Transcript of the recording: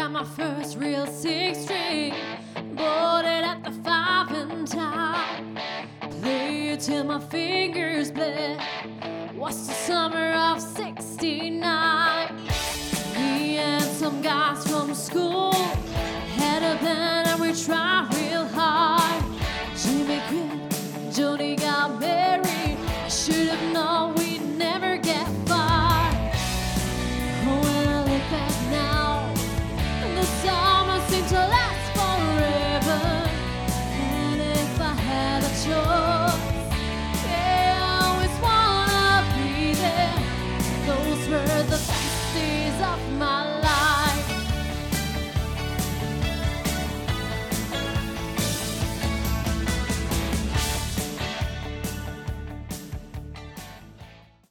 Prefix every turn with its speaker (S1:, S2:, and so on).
S1: got my first real 6-string, bought it at the 5 and dime. Play it till my fingers bled. Was the summer of '69. Me and some guys from school had a band and we tried real hard. Jimmy quit, Joni got married.